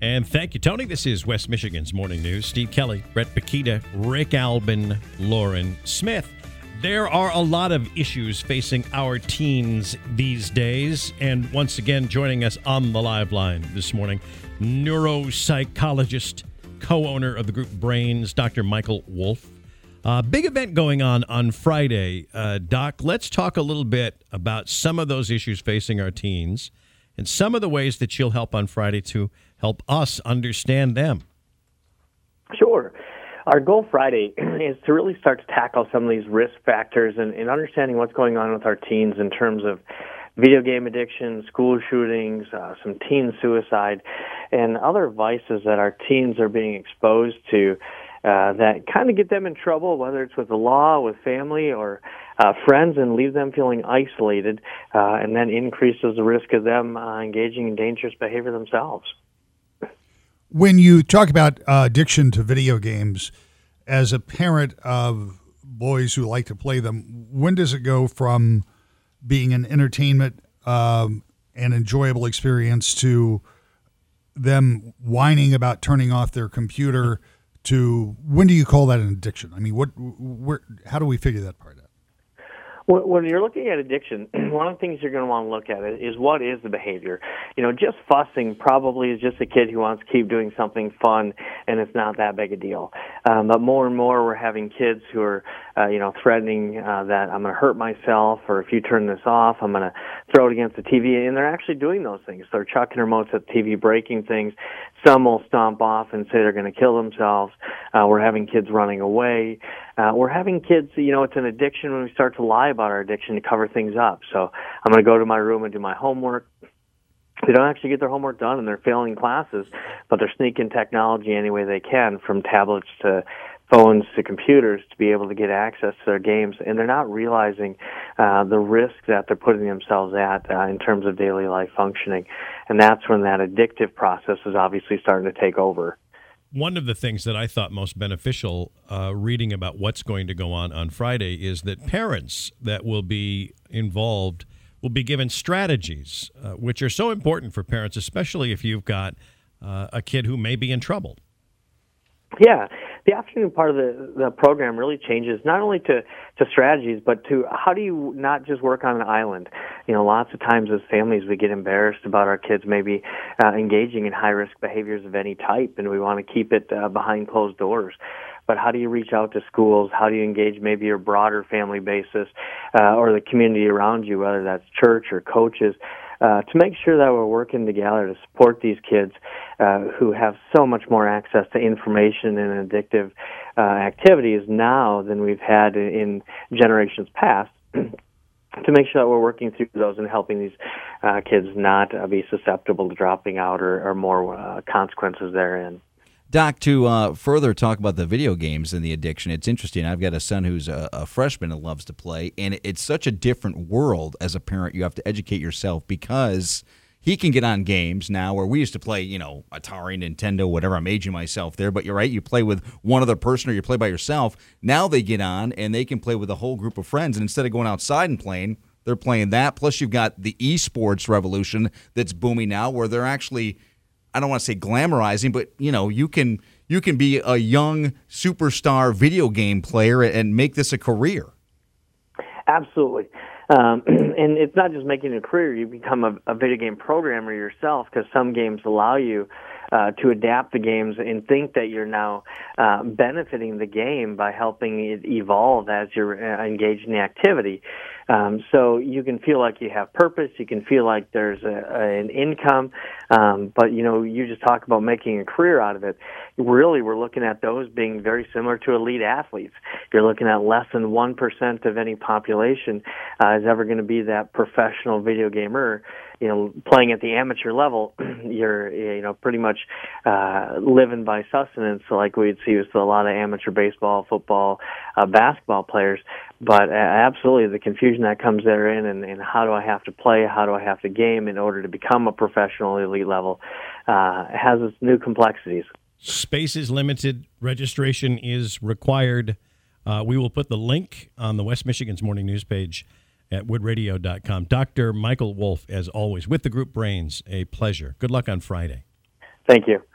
And thank you, Tony. This is West Michigan's Morning News. Steve Kelly, Brett Paquita, Rick Albin, Lauren Smith. There are a lot of issues facing our teens these days. And once again, joining us on the live line this morning, neuropsychologist, co-owner of the group Brains, Dr. Michael Wolf. Big event going on Friday. Doc, let's talk a little bit about some of those issues facing our teens and some of the ways that you'll help on Friday to help us understand them. Sure. Our goal Friday is to really start to tackle some of these risk factors and understanding what's going on with our teens in terms of video game addiction, school shootings, some teen suicide, and other vices that our teens are being exposed to that kind of get them in trouble, whether it's with the law, with family, or friends, and leave them feeling isolated, and then increases the risk of them engaging in dangerous behavior themselves. When you talk about addiction to video games, as a parent of boys who like to play them, when does it go from being an entertainment and enjoyable experience to them whining about turning off their computer to when do you call that an addiction? I mean, how do we figure that part out? When you're looking at addiction, one of the things you're going to want to look at is what is the behavior. Just fussing probably is just a kid who wants to keep doing something fun, and it's not that big a deal. But more and more we're having kids who are, threatening that I'm going to hurt myself, or if you turn this off, I'm going to throw it against the TV, and they're actually doing those things. They're chucking remotes at the TV, breaking things. Some will stomp off and say they're going to kill themselves. We're having kids running away. We're having kids, it's an addiction when we start to lie about our addiction to cover things up. So I'm going to go to my room and do my homework. They don't actually get their homework done, and they're failing classes, but they're sneaking technology any way they can, from tablets to phones to computers, to be able to get access to their games, and they're not realizing the risk that they're putting themselves at in terms of daily life functioning. And that's when that addictive process is obviously starting to take over. One of the things that I thought most beneficial reading about what's going to go on Friday is that parents that will be involved will be given strategies, which are so important for parents, especially if you've got a kid who may be in trouble. Yeah, the afternoon part of the program really changes not only to strategies, but to how do you not just work on an island. Lots of times as families we get embarrassed about our kids maybe engaging in high-risk behaviors of any type, and we want to keep it behind closed doors. But how do you reach out to schools? How do you engage maybe your broader family basis or the community around you, whether that's church or coaches, to make sure that we're working together to support these kids who have so much more access to information and addictive activities now than we've had in generations past, to make sure that we're working through those and helping these kids not be susceptible to dropping out or more consequences therein. Doc, to further talk about the video games and the addiction, it's interesting. I've got a son who's a freshman and loves to play, and it's such a different world as a parent. You have to educate yourself because he can get on games now where we used to play, Atari, Nintendo, whatever. I'm aging myself there, but you're right. You play with one other person or you play by yourself. Now they get on and they can play with a whole group of friends, and instead of going outside and playing, they're playing that. Plus, you've got the esports revolution that's booming now where they're actually – I don't want to say glamorizing, but you can be a young superstar video game player and make this a career. Absolutely. And it's not just making it a career. You become a video game programmer yourself, because some games allow you to adapt the games and think that you're now benefiting the game by helping it evolve as you're engaged in the activity. So you can feel like you have purpose. You can feel like there's an income. But, you just talk about making a career out of it. Really, we're looking at those being very similar to elite athletes. You're looking at less than 1% of any population is ever going to be that professional video gamer. Playing at the amateur level, you're, pretty much living by sustenance, like we'd see with a lot of amateur baseball, football, basketball players. But absolutely, the confusion that comes therein, and how do I have to play, how do I have to game in order to become a professional elite level, has its new complexities. Space is limited. Registration is required. We will put the link on the West Michigan's Morning News page at woodradio.com. Dr. Michael Wolf, as always, with the group Brains, a pleasure. Good luck on Friday. Thank you.